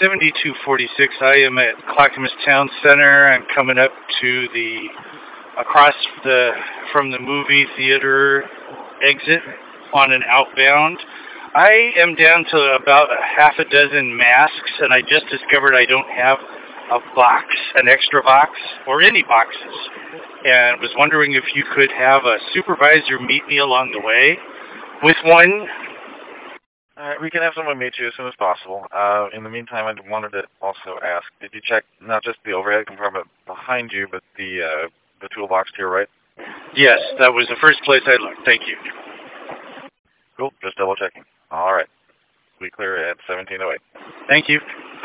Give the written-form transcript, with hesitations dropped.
7246. I am at Clackamas Town Center. I'm coming up to across from the movie theater exit on an outbound. I am down to about a half a dozen masks, and I just discovered I don't have an extra box, or any boxes. And was wondering if you could have a supervisor meet me along the way with one. All right, we can have someone meet you as soon as possible. In the meantime, I wanted to also ask, did you check not just the overhead compartment behind you, but the toolbox to your right? Yes, that was the first place I looked. Thank you. Cool, just double checking. All right. We clear at 1708. Thank you.